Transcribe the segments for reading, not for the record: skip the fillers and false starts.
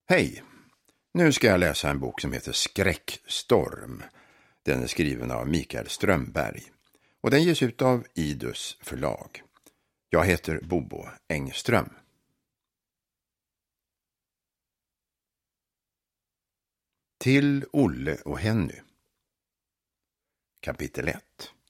Hej! Nu ska jag läsa en bok som heter Skräckstorm. Den är skriven av Mikael Strömberg och den ges ut av Idus förlag. Jag heter Bobo Engström. Till Olle och Henny. Kapitel 1.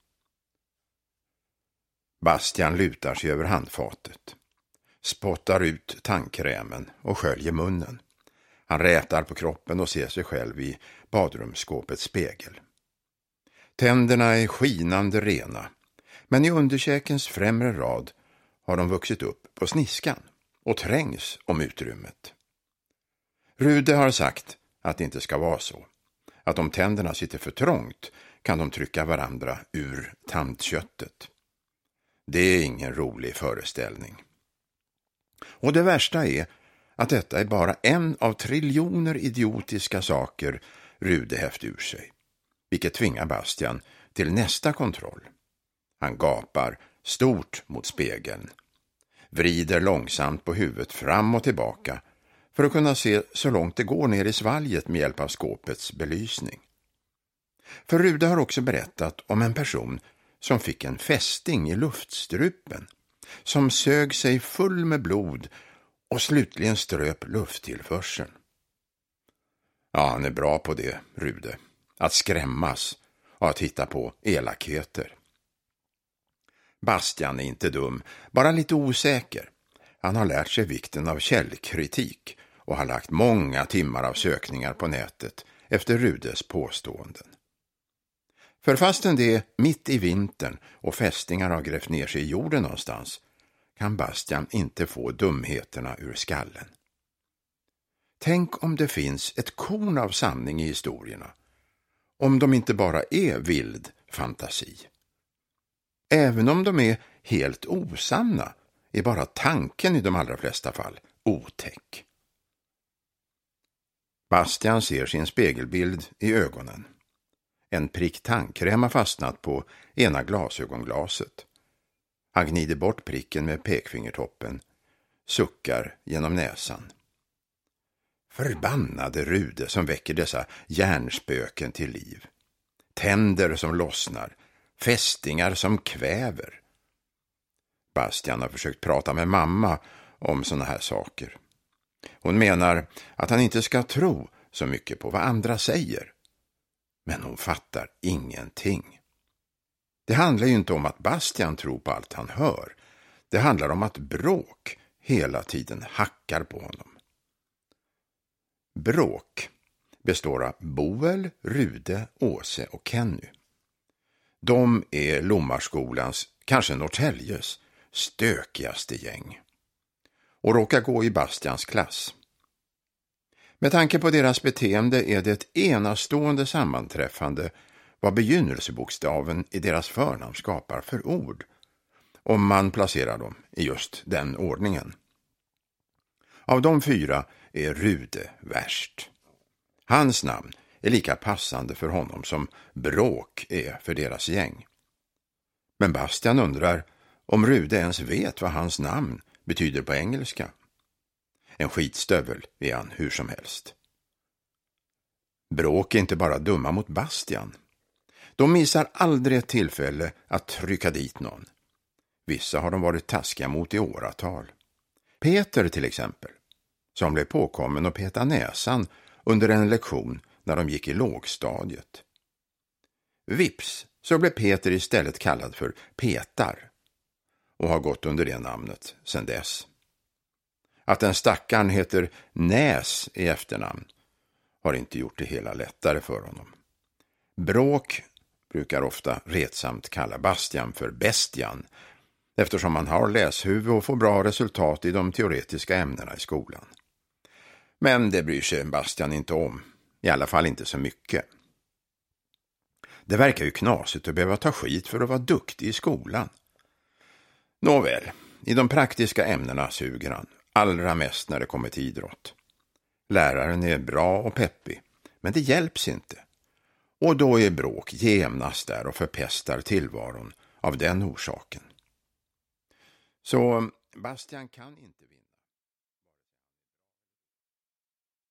Bastian lutar sig över handfatet, spottar ut tandkrämen och sköljer munnen. Han rätar på kroppen och ser sig själv i badrumsskåpets spegel. Tänderna är skinande rena, men i underkäkens främre rad har de vuxit upp på sniskan och trängs om utrymmet. Rude har sagt att det inte ska vara så. Att om tänderna sitter för trångt kan de trycka varandra ur tandköttet. Det är ingen rolig föreställning. Och det värsta är att detta är bara en av triljoner idiotiska saker Rude häft ur sig, vilket tvingar Bastian till nästa kontroll. Han gapar stort mot spegeln, vrider långsamt på huvudet fram och tillbaka för att kunna se så långt det går ner i svalget med hjälp av skåpets belysning. För Rude har också berättat om en person som fick en fästing i luftstrupen, som sög sig full med blod och slutligen ströp lufttillförseln. Ja, han är bra på det, Rude. Att skrämmas och att hitta på elakheter. Bastian är inte dum, bara lite osäker. Han har lärt sig vikten av källkritik och har lagt många timmar av sökningar på nätet efter Rudes påståenden. För fastän det är mitt i vintern och fästingar har grävt ner sig i jorden någonstans kan Bastian inte få dumheterna ur skallen. Tänk om det finns ett korn av sanning i historierna. Om de inte bara är vild fantasi. Även om de är helt osanna är bara tanken i de allra flesta fall otäck. Bastian ser sin spegelbild i ögonen. En prick tandkräm har fastnat på ena glasögonglaset. Han gnider bort pricken med pekfingertoppen, suckar genom näsan. Förbannade Rude som väcker dessa hjärnspöken till liv. Tänder som lossnar, fästingar som kväver. Bastian har försökt prata med mamma om såna här saker. Hon menar att han inte ska tro så mycket på vad andra säger. Men hon fattar ingenting. Det handlar ju inte om att Bastian tror på allt han hör. Det handlar om att Bråk hela tiden hackar på honom. Bråk består av Boel, Rude, Åse och Kenny. De är Lommarskolans, kanske Norrtäljes, stökigaste gäng. Och råkar gå i Bastians klass. Med tanke på deras beteende är det ett enastående sammanträffande vad begynnelsebokstaven i deras förnamn skapar för ord, om man placerar dem i just den ordningen. Av de 4 är Rude värst. Hans namn är lika passande för honom som Bråk är för deras gäng. Men Bastian undrar om Rude ens vet vad hans namn betyder på engelska. En skitstövel är han hur som helst. Bråk är inte bara dumma mot Bastian. De missar aldrig ett tillfälle att trycka dit någon. Vissa har de varit taskiga mot i åratal. Peter till exempel, som blev påkommen och peta näsan under en lektion när de gick i lågstadiet. Vips så blev Peter istället kallad för Petar och har gått under det namnet sedan dess. Att den stackaren heter Näs i efternamn har inte gjort det hela lättare för honom. Bråk brukar ofta retsamt kalla Bastian för Bestian, eftersom han har läshuvud och får bra resultat i de teoretiska ämnena i skolan. Men det bryr sig Bastian inte om, i alla fall inte så mycket. Det verkar ju knasigt att behöva ta skit för att vara duktig i skolan. Nåväl, i de praktiska ämnena suger han, allra mest när det kommer till idrott. Läraren är bra och peppig, men det hjälps inte. Och då är Bråk jämnast där och förpestar tillvaron av den orsaken. Så Bastian kan inte vinna.